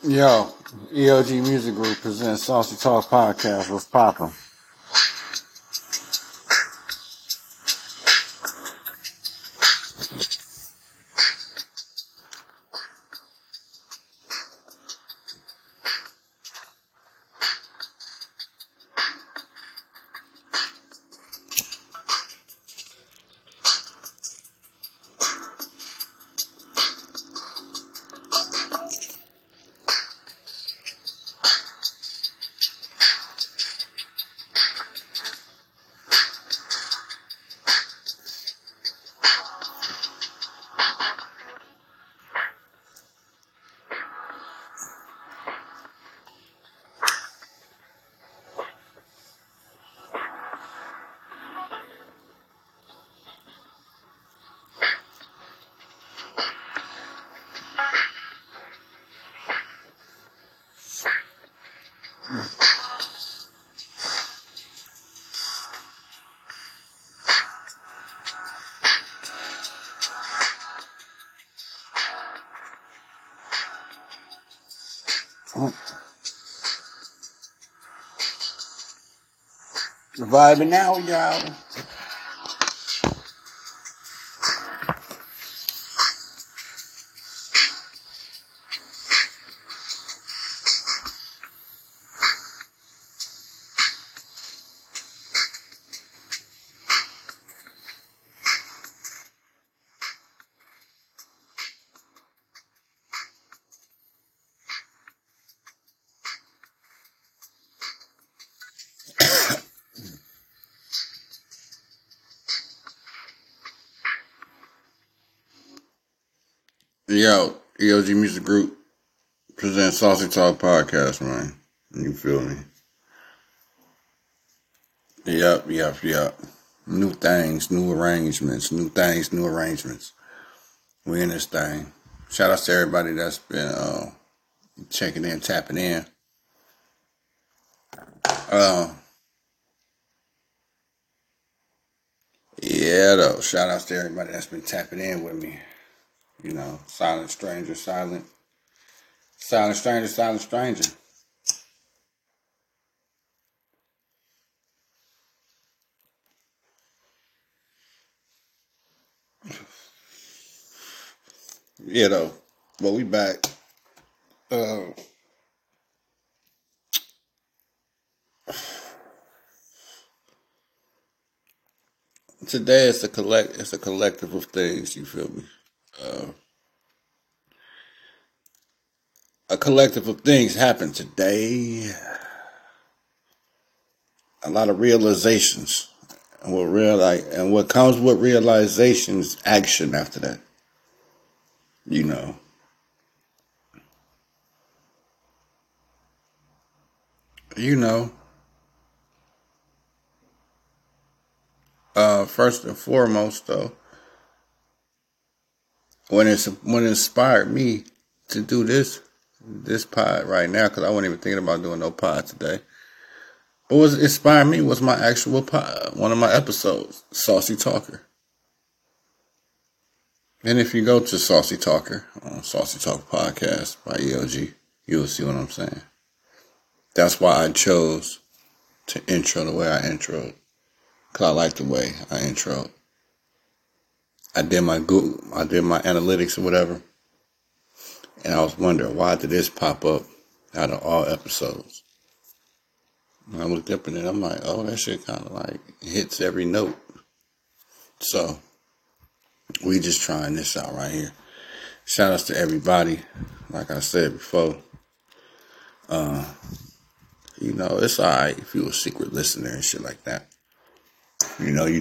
Yo, ELG Music Group presents Saucy Talk Podcast. What's poppin'? Vibing now, y'all. Yo, ELG Music Group presents Saucy Talk Podcast, man. You feel me? Yep. New things, new arrangements, new arrangements. We in this thing. Shout out to everybody that's been checking in, tapping in. Yeah, though. Shout out to everybody that's been tapping in with me. You know, silent stranger, silent stranger, silent stranger. Yeah, though. But we back. Uh, Today it's a collective of things. You feel me? Uh, a collective of things happened today. A lot of realizations, and what comes with realizations, action after that. You know, you know. First and foremost, though, when it inspired me to do this pod right now, because I wasn't even thinking about doing no pod today. But what inspired me was my actual pod, one of my episodes, Saucy Talker. And if you go to Saucy Talker on Saucy Talk Podcast by ELG, you'll see what I'm saying. That's why I chose to intro the way I introed, because I like the way I introed. I did my Google, I did my analytics or whatever, and I was wondering, why did this pop up out of all episodes? And I looked up and then I'm like, oh, that shit kind of like hits every note. So we just trying this out right here. Shout outs to everybody. Like I said before, you know, it's alright if you're a secret listener and shit like that. You know,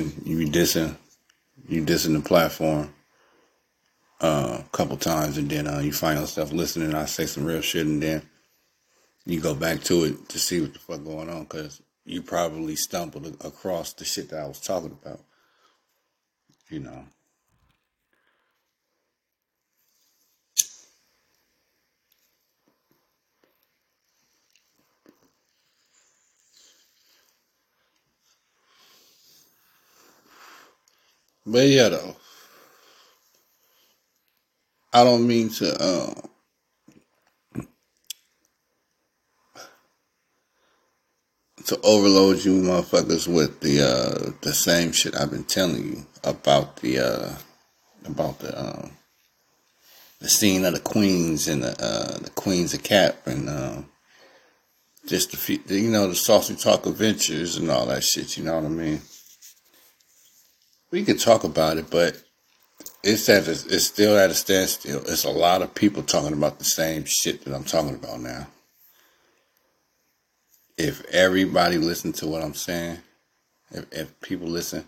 you dissing the platform a couple times, and then you find yourself listening. I say some real shit, and then you go back to it to see what the fuck going on, because you probably stumbled across the shit that I was talking about. You know. But yeah, though, I don't mean to to overload you motherfuckers with the same shit I've been telling you about the scene of the queens and the queens of Cap and just the Saucy Talk Adventures and all that shit. You know what I mean? We could talk about it, but it's still at a standstill. It's a lot of people talking about the same shit that I'm talking about now. If everybody listen to what I'm saying, if people listen,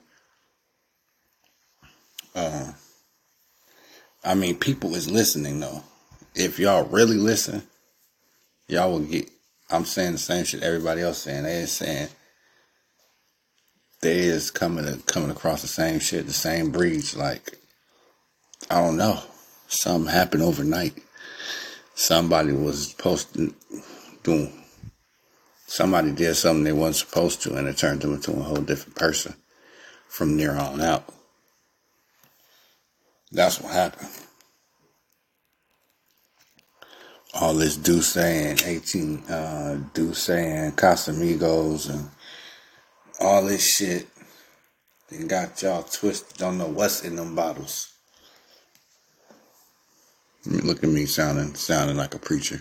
people is listening though. If y'all really listen, y'all will get. I'm saying the same shit everybody else saying. They is saying they is coming across the same shit, the same breeds. Like, I don't know, something happened overnight. Somebody was somebody did something they wasn't supposed to, and it turned them into a whole different person from there on out. That's what happened. All this Deuce and Deuce and Casamigos and all this shit, they got y'all twisted. Don't know what's in them bottles. Look at me sounding like a preacher.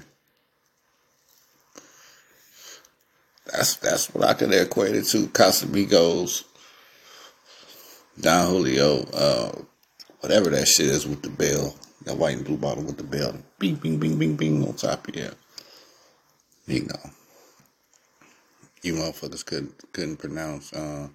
That's what I could equate it to. Casamigos, Don Julio, whatever that shit is with the bell, that white and blue bottle with the bell, bing, bing, bing, bing, bing on top of you. You know, you motherfuckers couldn't pronounce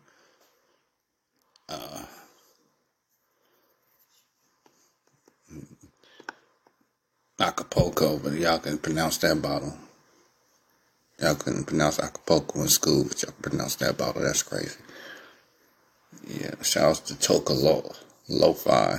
Acapulco, but y'all can pronounce that bottle. Y'all couldn't pronounce Acapulco in school, but y'all can pronounce that bottle. That's crazy. Yeah, shouts to Toka Lo-Fi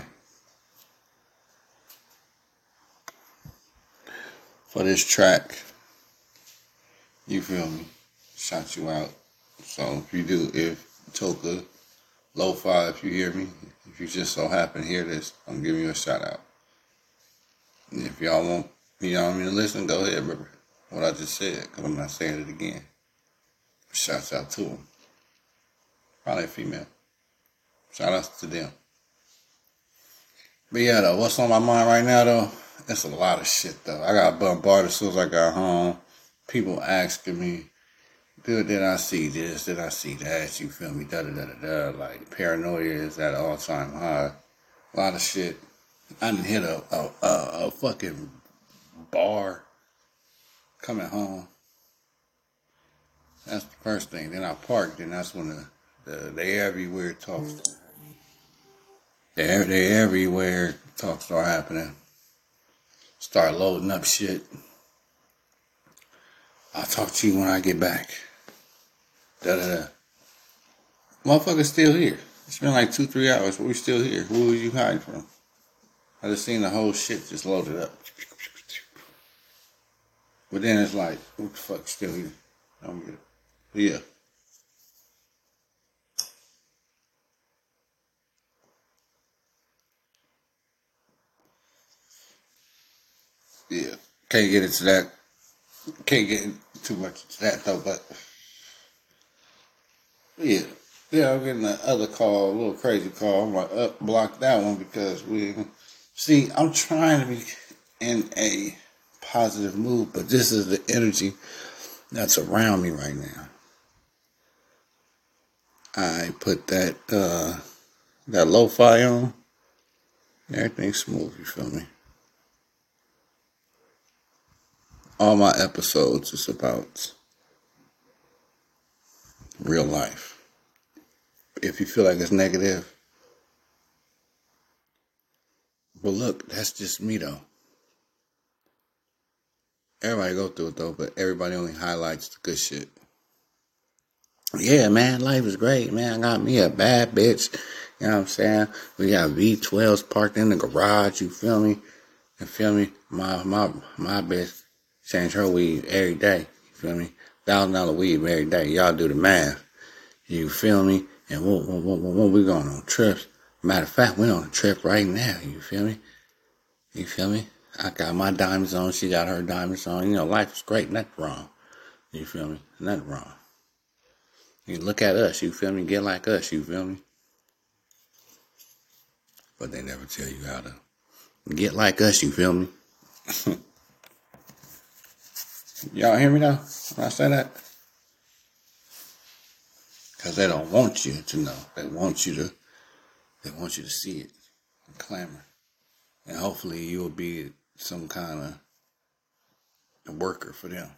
for this track. You feel me? Shout you out. So if Toka Lo-Fi, if you hear me, if you just so happen to hear this, I'm giving you a shout out. And if y'all want, to listen, go ahead, remember what I just said, because I'm not saying it again. Shouts out to them. Probably a female. Shout outs to them. But yeah, though, what's on my mind right now, though? It's a lot of shit, though. I got bombarded as soon as I got home. People asking me, dude, did I see this? Did I see that? You feel me? Da-da-da-da-da. Like, paranoia is at an all-time high. A lot of shit. I didn't hit a fucking bar coming home. That's the first thing. Then I parked, and that's when they everywhere talks. They everywhere talks start happening. Start loading up shit. I'll talk to you when I get back. Da-da-da. Motherfucker's still here. It's been like 2-3 hours, but we still here. Who are you hiding from? I just seen the whole shit just loaded up. But then it's like, what the fuck still here? I don't get it. But yeah. Yeah. Can't get into that. Can't get too much into that though, but yeah. Yeah, I'm getting the other call, a little crazy call. I'm like, block that one because I'm trying to be in a positive mood, but this is the energy that's around me right now. I put that lo-fi on. Everything's smooth, you feel me? All my episodes is about real life. If you feel like it's negative, well, look, that's just me though. Everybody go through it though, but everybody only highlights the good shit. Yeah, man, life is great, man. I got me a bad bitch. You know what I'm saying? We got V12s parked in the garage, you feel me? You feel me? My bitch change her weed every day. You feel me? $1,000 weed every day. Y'all do the math. You feel me? And when we going on trips, matter of fact, we're on a trip right now. You feel me? You feel me? I got my diamonds on. She got her diamonds on. You know, life is great. Nothing wrong. You feel me? Nothing wrong. You look at us, you feel me? Get like us, you feel me? But they never tell you how to get like us, you feel me? Y'all hear me now when I say that? Because they don't want you to know. They want you to see it and clamor. And hopefully you'll be some kind of worker for them.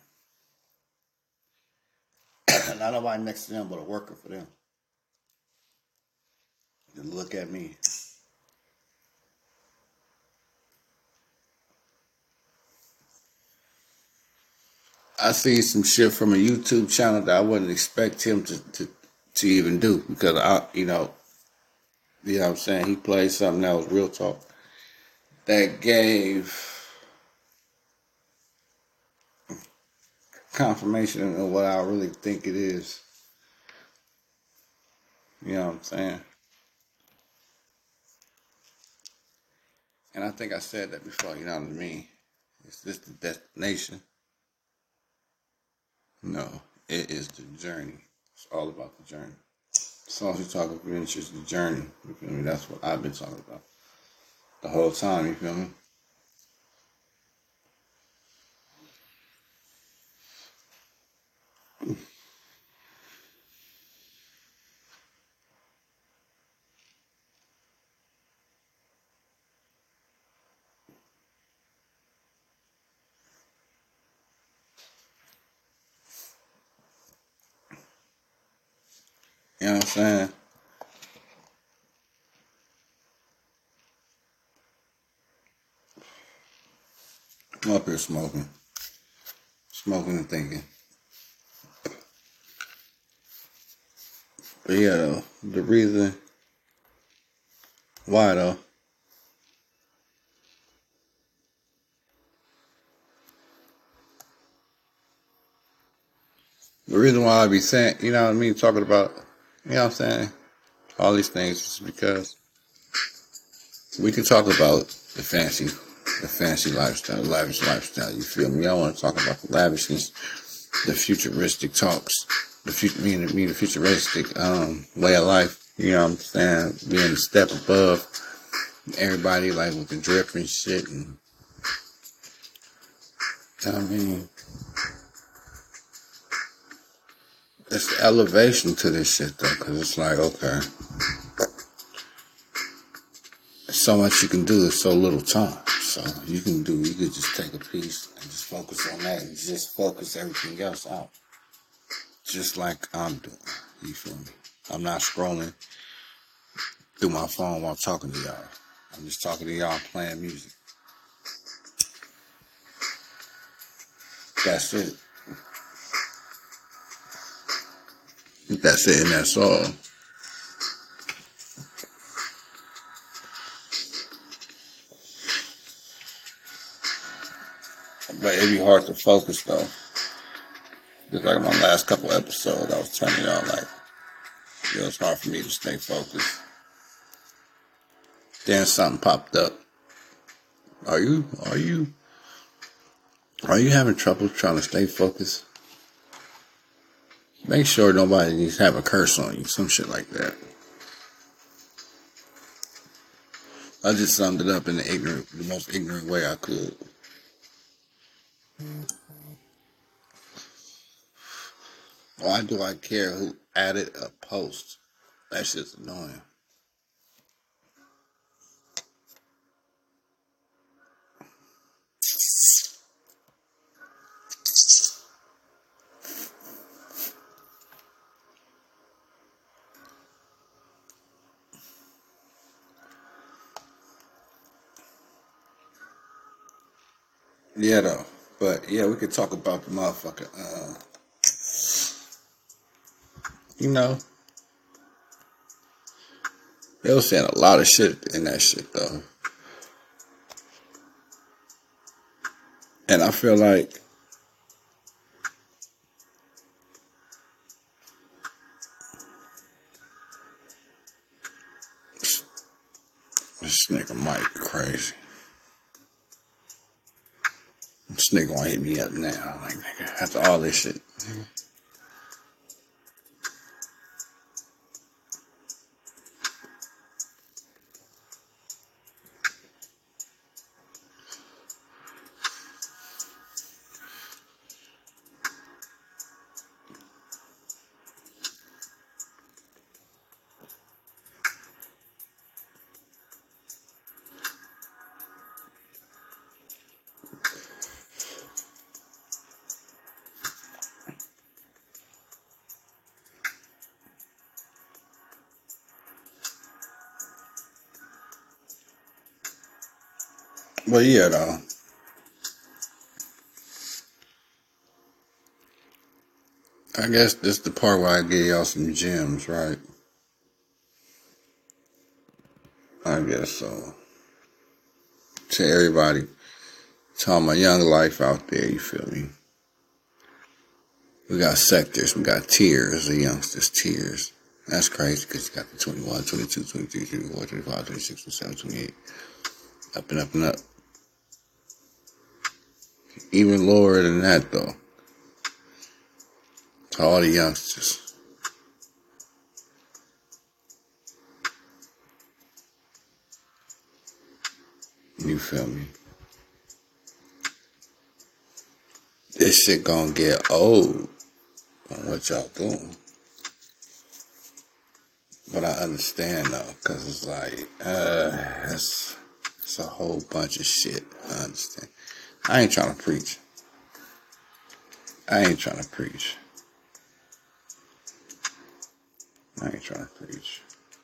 Not nobody next to them, but a worker for them. And look at me. I see some shit from a YouTube channel that I wouldn't expect him to even do, because you know what I'm saying, he played something that was real talk that gave confirmation of what I really think it is. You know what I'm saying? And I think I said that before, you know what I mean? Is this the destination? No, it is the journey. It's all about the journey. Saucy Talk Adventures, the journey. You feel me? That's what I've been talking about the whole time, you feel me? You know what I'm saying? I'm up here smoking. Smoking and thinking. But yeah, though, the reason why, though, the reason why I be saying, you know what I mean, talking about, you know what I'm saying, all these things is because we can talk about the fancy lifestyle, lavish lifestyle, you feel me? I want to talk about the lavishness, the futuristic talks, the futuristic way of life, you know what I'm saying, being a step above everybody, like with the drip and shit, and I mean, it's elevation to this shit though, because it's like, okay, so much you can do in so little time. So you could just take a piece and just focus on that and just focus everything else out. Just like I'm doing. You feel me? I'm not scrolling through my phone while talking to y'all. I'm just talking to y'all playing music. That's it. That's it and that's all. But it'd be hard to focus though. Just like my last couple episodes, I was telling y'all like, it's hard for me to stay focused. Then something popped up. Are you having trouble trying to stay focused? Make sure nobody needs to have a curse on you, some shit like that. I just summed it up in the most ignorant way I could. Why do I care who added a post? That shit's annoying. Yeah, though. But yeah, we could talk about the motherfucker. You know, they was saying a lot of shit in that shit though, and I feel like this nigga Mike crazy. This nigga wanna hit me up now, like nigga, after all this shit. But yeah, though, I guess this is the part where I give y'all some gems, right? I guess so. To everybody, to all my young life out there, you feel me? We got sectors, we got tiers, the youngsters, tiers. That's crazy because you got the 21, 22, 23, 24, 25, 26, 27, 28. Up and up and up. Even lower than that, though. To all the youngsters. You feel me? This shit gonna get old on what y'all doing. But I understand, though, because it's like, it's a whole bunch of shit. I understand. I ain't trying to preach. I ain't trying to preach. I ain't trying to preach.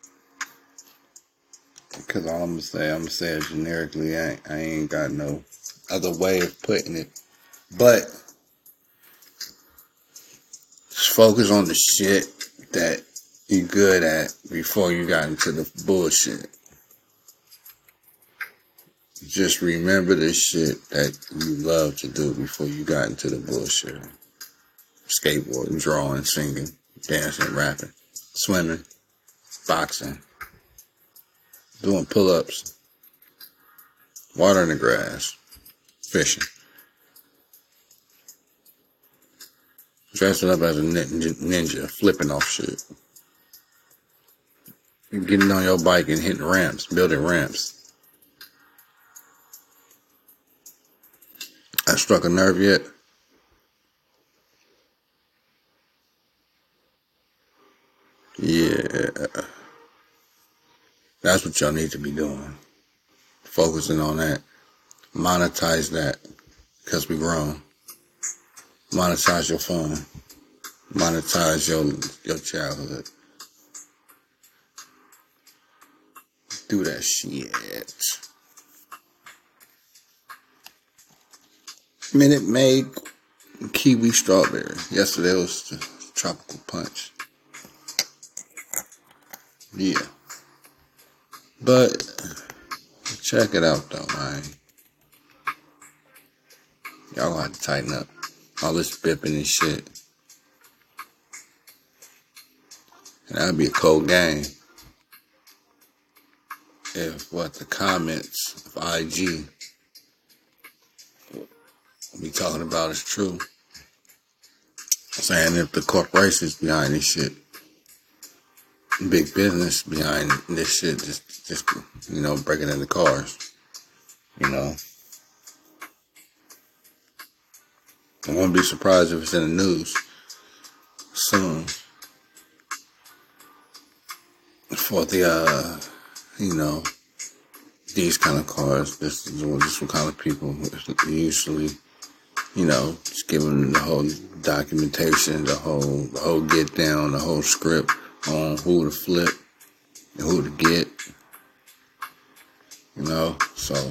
Because all I'm gonna say it generically. I ain't got no other way of putting it. But just focus on the shit that you good at before you got into the bullshit. Just remember the shit that you love to do before you got into the bullshit. Skateboarding, drawing, singing, dancing, rapping, swimming, boxing, doing pull-ups, watering the grass, fishing, dressing up as a ninja, flipping off shit, getting on your bike and hitting ramps, building ramps. I struck a nerve yet? Yeah, that's what y'all need to be doing. Focusing on that. Monetize that, because we grown. Monetize your phone. Monetize your childhood. Do that shit. Minute Maid kiwi strawberry. Yesterday was the tropical punch. Yeah. But check it out though, man. Y'all gonna have to tighten up. All this bipping and shit. And that'd be a cold game if what the comments of IG be talking about is true. Saying if the corporations behind this shit, big business behind this shit, just breaking into cars, I won't be surprised if it's in the news soon for the these kind of cars. This is what kind of people usually, just giving them the whole documentation, the whole get down, the whole script on who to flip and who to get, so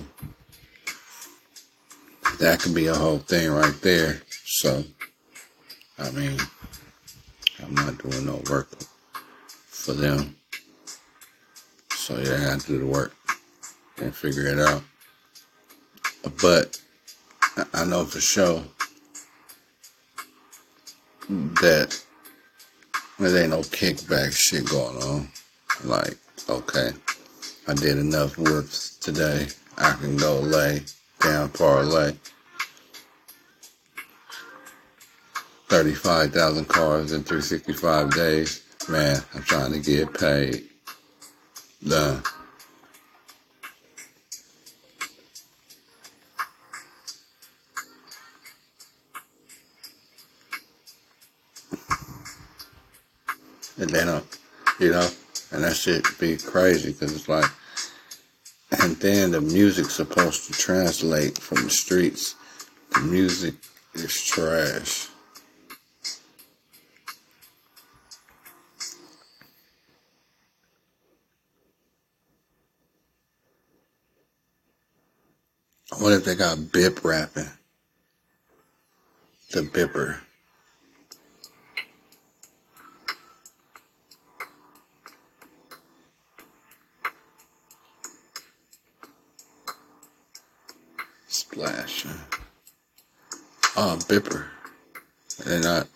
that could be a whole thing right there. So, I mean, I'm not doing no work for them. So yeah, I have to do the work and figure it out. But I know for sure that there ain't no kickback shit going on. Like, okay, I did enough whips today. I can go lay down parlay 35,000 cars in 365 days. Man, I'm trying to get paid. Done. And they don't, and that shit be crazy because it's like, and then the music's supposed to translate from the streets. The music is trash. What if they got bip rapping? The bipper. Splashing. Oh, bipper. They're not.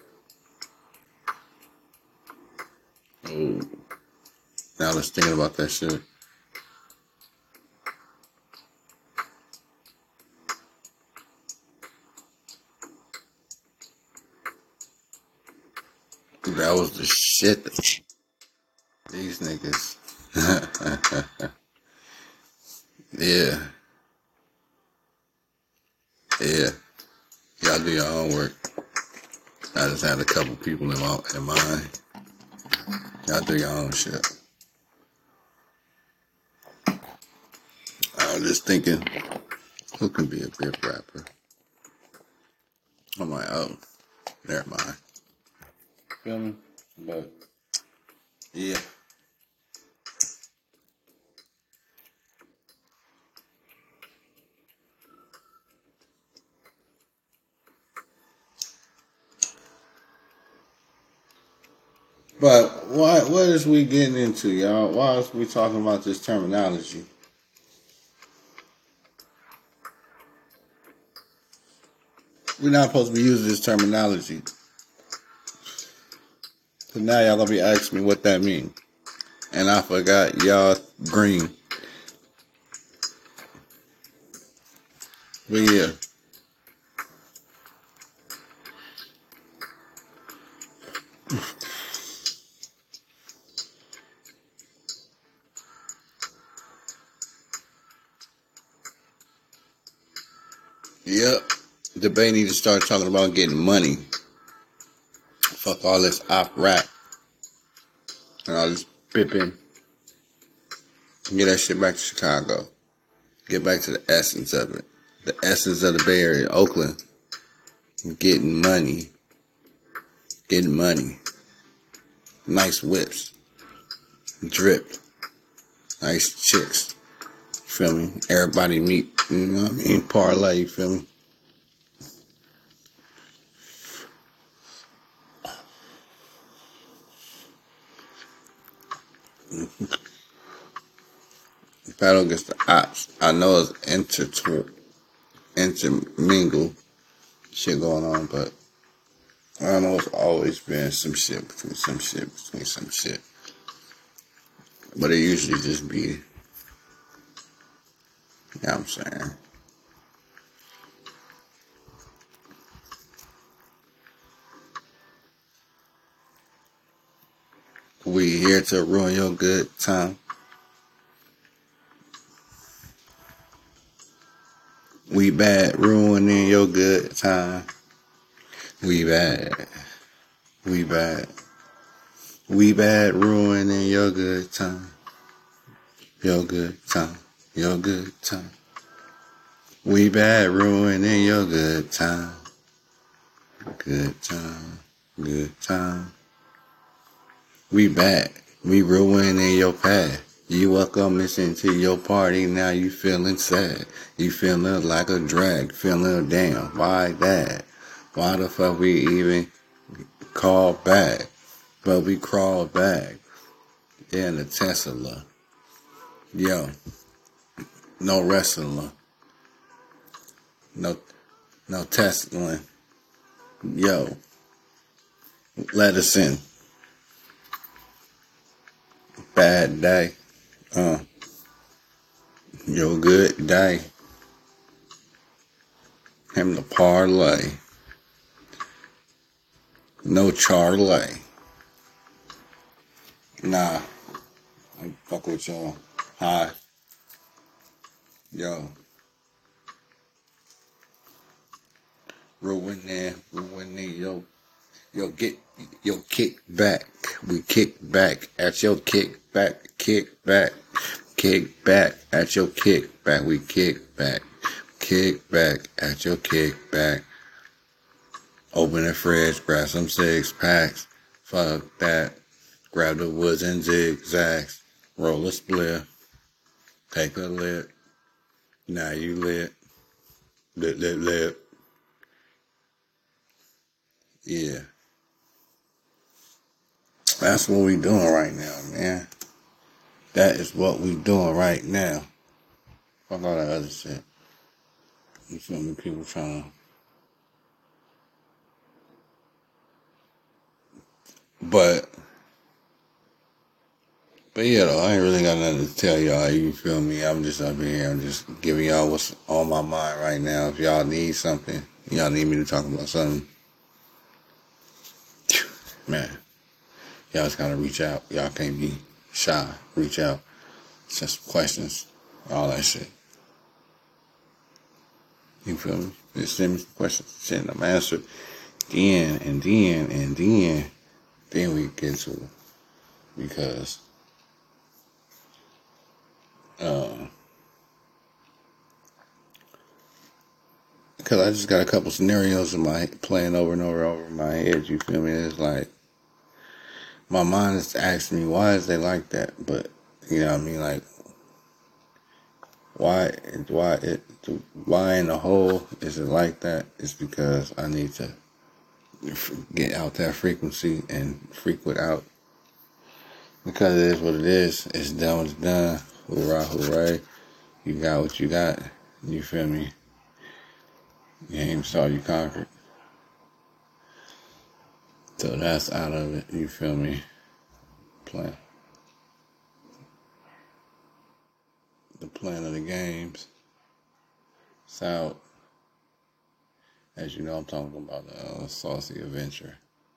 Oh. Now let's think about that shit. That was the shit. These niggas. Yeah. Yeah. Y'all do your own work. I just had a couple people in mind. Y'all do your own shit. I was just thinking, who can be a bip rapper? I'm like, oh, never mind. Feel me? But, yeah. But what is we getting into, y'all? Why is we talking about this terminology? We're not supposed to be using this terminology. So now y'all gonna be asking me what that means. And I forgot y'all green. But yeah. Yep. Debate need to start talking about getting money. Fuck all this op rap. And all this bipping. Get that shit back to Chicago. Get back to the essence of it. The essence of the Bay Area, Oakland. Getting money. Getting money. Nice whips. Drip. Nice chicks. Feel me? Everybody meet. You know what I mean? Parlay. You feel me? Battle against the ops. I know it's intermingle shit going on, but I know it's always been some shit between some shit between some shit. But it usually just be, you know what I'm saying? We here to ruin your good time. We bad ruining your good time. We bad. We bad. We bad ruining your good time. Your good time. Your good time. We bad ruining your good time. Good time. Good time. We bad. We ruining your past. You welcome missing to your party, now you feeling sad. You feeling like a drag, feeling damn, why that? Why the fuck we even call back? But we crawl back in the Tesla. Yo, no wrestling. No Tesla. Yo, let us in. Bad day. Yo, good day. Him the parlay. No Charlie. Nah. I fuck with y'all. Hi. Yo. Ruining, get your kick back. We kick back at your kick back at your kick back. We kick back at your kick back. Open the fridge, grab some 6-packs. Fuck that. Grab the woods and zigzags. Roll a split. Take a lick. Now you lit. Lit. Yeah. That's what we doing right now, man. That is what we doing right now. Fuck all that other shit. You feel me? People trying to. But yeah, though, I ain't really got nothing to tell y'all. You feel me? I'm just up here. I'm just giving y'all what's on my mind right now. If y'all need something, y'all need me to talk about something, man, y'all just gotta reach out. Y'all can't be shy. Reach out. Just questions. All that shit. You feel me? Just send me some questions. Send them answered. Then we get to it. Because I just got a couple scenarios in my playing over and over in my head. You feel me? It's like my mind is asking me, why is they like that? But you know what I mean? Like why in the whole is it like that? It's because I need to get out that frequency and frequent out. Because it is what it is. It's done what's done. Hoorah, hooray. You got what you got. You feel me? You ain't saw you conquered. So that's out of it. You feel me? Plan. The plan of the games. It's out. As you know, I'm talking about the Saucy Adventure.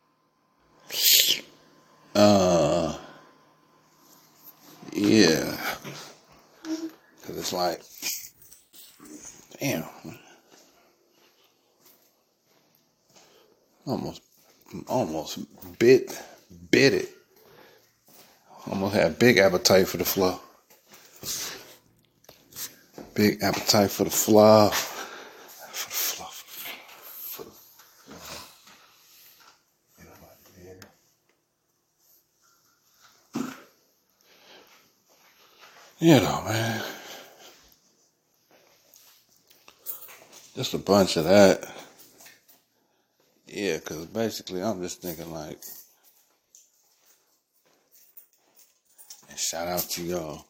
Yeah. Cause it's like, damn. Almost bit it. Almost had big appetite for the flow. Big appetite for the flow. You know, man. Just a bunch of that. Yeah, because basically I'm just thinking like, and shout out to y'all.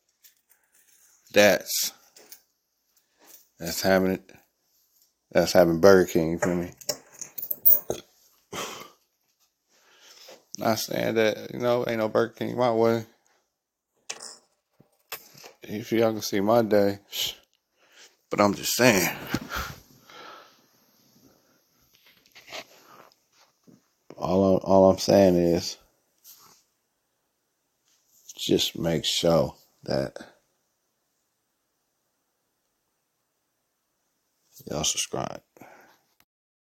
That's having it. That's having Burger King, you feel me? Not saying that, ain't no Burger King my way. If y'all can see my day. But I'm just saying. All I'm saying is just make sure that y'all subscribe.